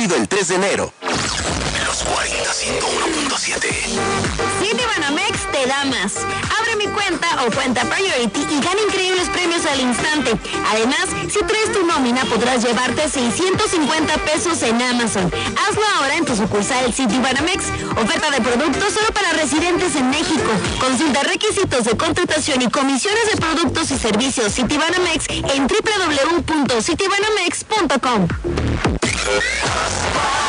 válido el 3 de enero. Los 40 101.7. Citibanamex te da más. Abre mi cuenta o cuenta Priority y gana increíbles premios al instante. Además, si traes tu nómina podrás llevarte 650 pesos en Amazon. Hazlo ahora en tu sucursal Citibanamex. Oferta de productos solo para residentes en México. Consulta requisitos de contratación y comisiones de productos y servicios Citibanamex en www.citibanamex.com.